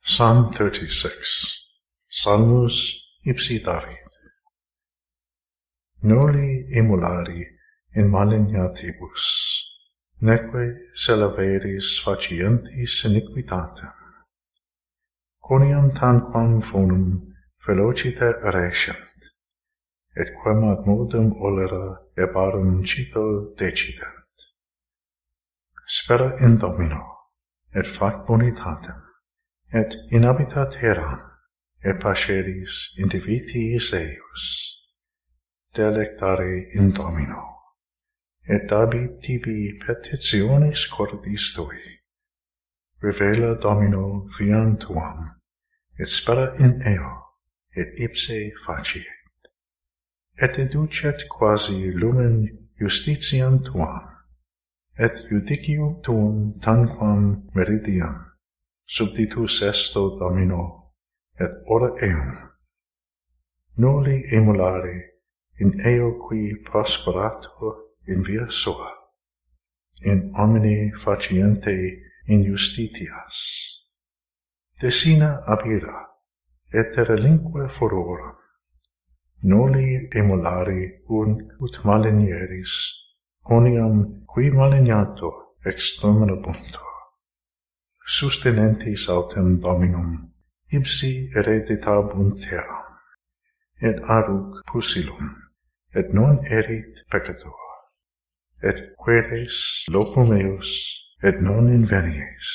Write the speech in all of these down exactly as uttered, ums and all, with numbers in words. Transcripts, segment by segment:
Psalm thirty-six. Salmus ipsi David. Noli emulari in malignatibus, neque celaveris facientis iniquitatem. Quoniam tanquam fonum velociter erescent, et quem ad modum olera ebarum cito decident. Spera in Domino, et fac bonitatem, et inhabita terram, et pasceris indivitiis eius. Delectare in Domino, et dabit tibi petitionis cordis tui. Revela Domino viam tuam, et spera in eo, et ipse faciet. Et educet quasi lumen justitiam tuam, et judicium tuum tanquam meridiam. Subditus esto Domino, et ora eum. Noli emulare in eo qui prosperatur in via sua, in omni faciente injustitias. Desina abira, et relinque furor. Noli emulari un ut malinieris, quoniam qui malignato exterminabuntur. Sustenentis autem Dominum, ipsi hereditabunt terram, et aruc pusilum, et non erit peccator, et queres locum eus, et non invenies.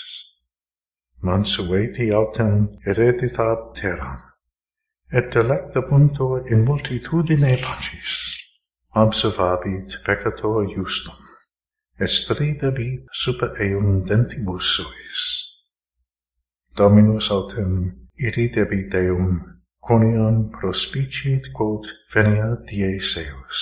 Mansueti autem hereditab terram, et delectabuntur in multitudine pacis, observabit peccator justum, et stridabit super eum dentibus suis. Dominus autem iridebit eum, quoniam prospicit quod veniat dies eus.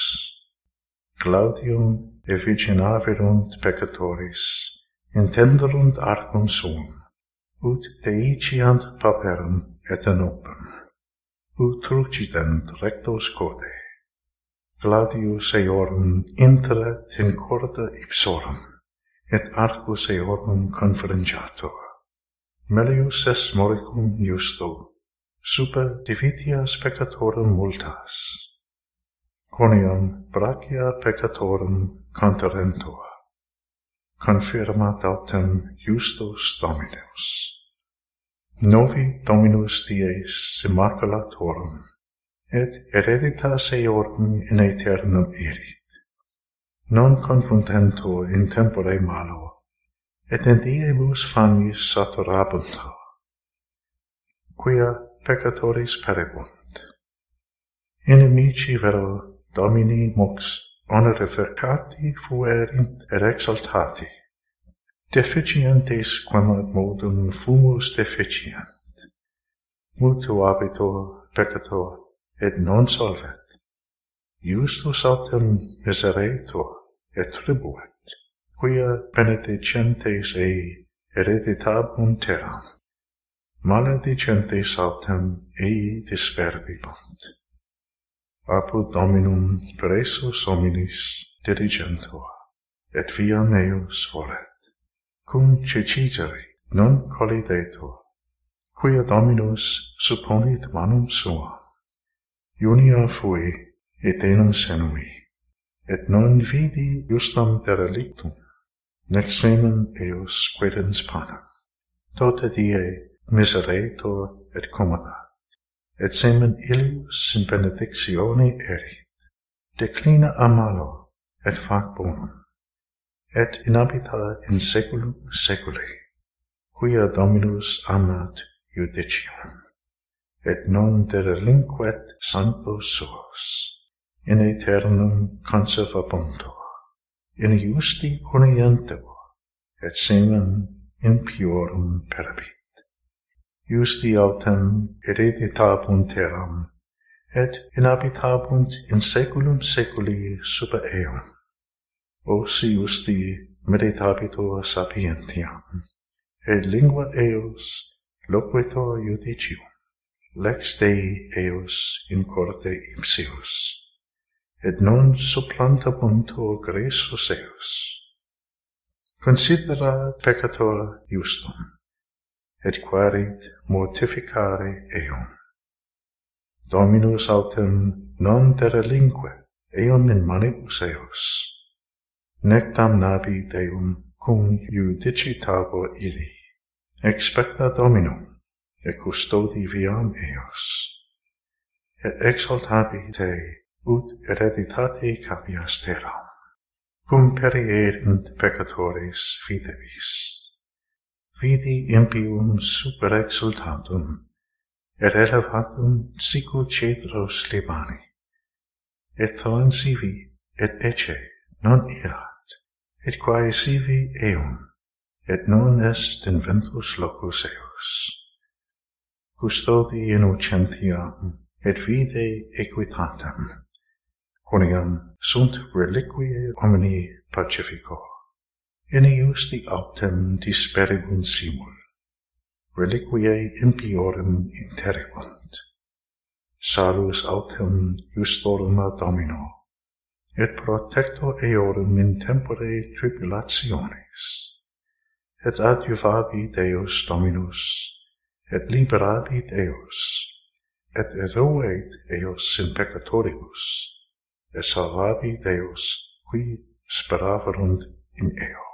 Glaudium efficinaverunt peccatoris, intenderunt arcum suum, ut deiciant pauperum et anopum, ut trucident rectos corde. Gladius eorum interet in corda ipsorum, et arcus eorum conferengiatur. Melius est moricum justo, super divitias peccatorum multas. Quoniam brachia peccatorum conterentur, confirmat autem justus Dominus. Novi Dominus dies immaculatorum, et hereditas eorum in aeternum erit. Non confundentur in tempore malo, et in diebus famis saturabuntur, quia peccatoris perebunt. Inimici vero Domini mox honorificati fuerint et exaltati, deficientes quem ad modum fumus deficient. Mutu abitur peccator, et non solvet. Justus autem miseretur, et tribuet. Quia benedicentes ei hereditabunt terram, maledicentes autem ei disperbibunt. Apud Dominum presus hominis diligentur, et viam eius volet. Cum cecitere non collidetur, quia Dominus supponit manum suam. Junia fui, et enum senui, et non vidi justam derelictum, nec semen eus quedens panem. Tota die miseretur et commodat, et semen illius in benedictione erit. Declina a malo, et fac bonum, et inhabita in saeculum saeculi, quia Dominus amat judicium, et non derelinquet sanctos suos, in aeternum conservabuntur, in justi unientur, et semen in piorum perabit. Justi autem hereditabunt terram, et inhabitabunt in saeculum saeculi super eum. Osi justi meditabitur sapientiam, et lingua eus loquitur judicium, lex Dei eus in corde ipsius, et non supplantabuntur graesus eus. Considera peccator justum, et quaerit mortificare eum. Dominus autem non derelinque eum in manibus eos, nec damnabi Deum cum judicitabor illi. Expecta Dominum, et custodi viam eos, et exaltabi te ut hereditate capias terram, cum perierint peccatores fidebis. Vidi impium super exultatum, et elevatum sicut cedros Libani, et ton sivi, et ecce non irat, et quae sivi eum, et non est in ventus locus eos. Custodi innocentiam, et vide equitatem, quoniam sunt reliquiae omni pacifico. In iusti autem disperibunt simul, reliquiae impiorum interribunt. Salus autem justorum a Domino, et protector eorum in tempore tribulationis. Et adjuvabi Deus Dominus, et liberabi Deus, et eruet eos in peccatoribus, et salvabi Deus, qui speraverunt in eo.